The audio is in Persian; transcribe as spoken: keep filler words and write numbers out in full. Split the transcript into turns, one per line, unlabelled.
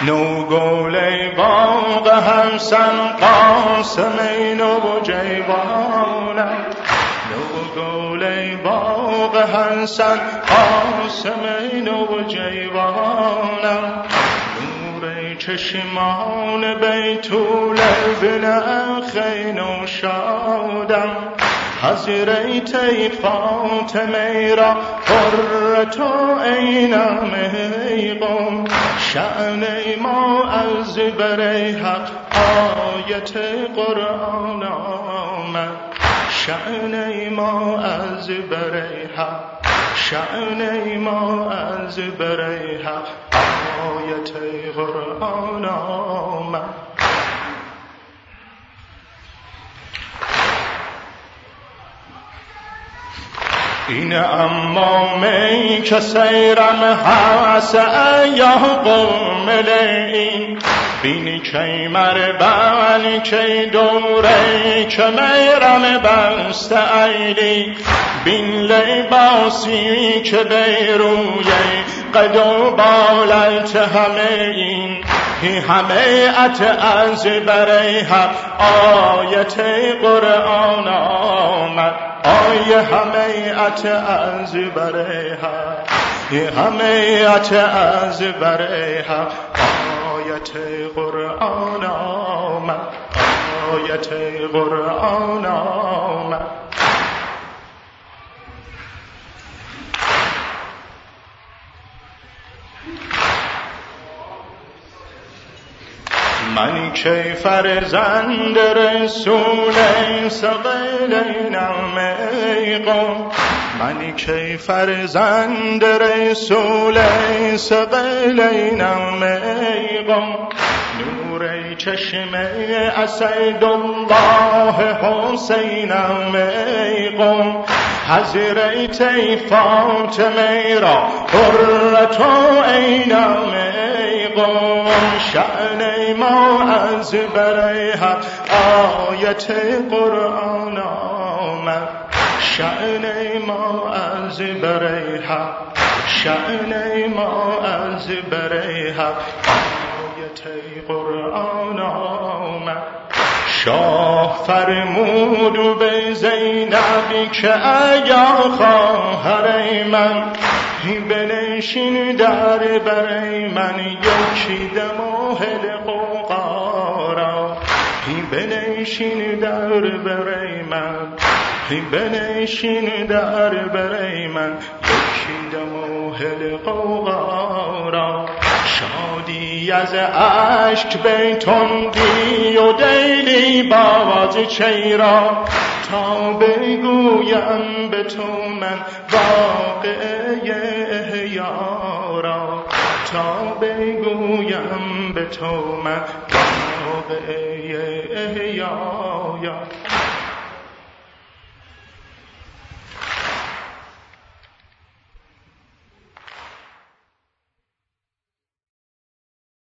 نوگل باغ حسن قاسمین و جیوانم نوگل باغ حسن قاسمین و جیوانم نور چشمان بیتول ابن اخین و شادم حضرت فاطمه را قرة عینم ای قوم شأن ما از بر حق آیت قرآن آمد شأن ما از بر حق شأن ما از بر حق آیت قرآن آمد این امامی که سیرم هست ایا قوم لین بینی که مربنی که دوره که میرم بست ایلی بین لباسی که بیروی قد و بالت همه این همه ات از بره حق آیت قرآن آمد آیه همه ات از بره حق همه ات از بره حق آیت قرآن آمد آیت قرآن آمد من که فرزند رسول ثقلینم ای قوم من که فرزند رسول ثقلینم ای قوم نور چشم اسدالله حسینم ای قوم حضرت فاطمه را قرة عینم ای قوم شأن ما از بر حق آیت قرآن آمد شأن ما از بر حق شأن ما از بر حق آیت قرآن آمد شاه فرمود به زینبی که ایا خواهر من بنشین در بر من یکی دم و حلقوقا را بنشین در بر من بنشین در بر من یکی دم و حلقوقا را شادی از عشق بیتندی و دیلی باز چیرا تا بگویم به تو من واقعه احیا را تا بگویم به تو من واقعه احیا